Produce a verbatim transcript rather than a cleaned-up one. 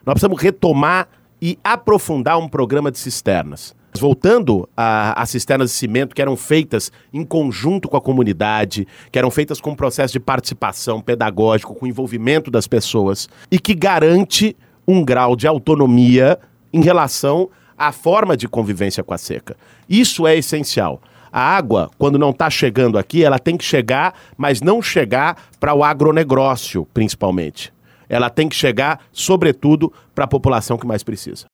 Nós precisamos retomar e aprofundar um programa de cisternas. Voltando às cisternas de cimento que eram feitas em conjunto com a comunidade, que eram feitas com um processo de participação pedagógico, com envolvimento das pessoas, e que garante um grau de autonomia em relação à forma de convivência com a seca. Isso é essencial. A água, quando não está chegando aqui, ela tem que chegar, mas não chegar para o agronegócio, principalmente. Ela tem que chegar, sobretudo, para a população que mais precisa.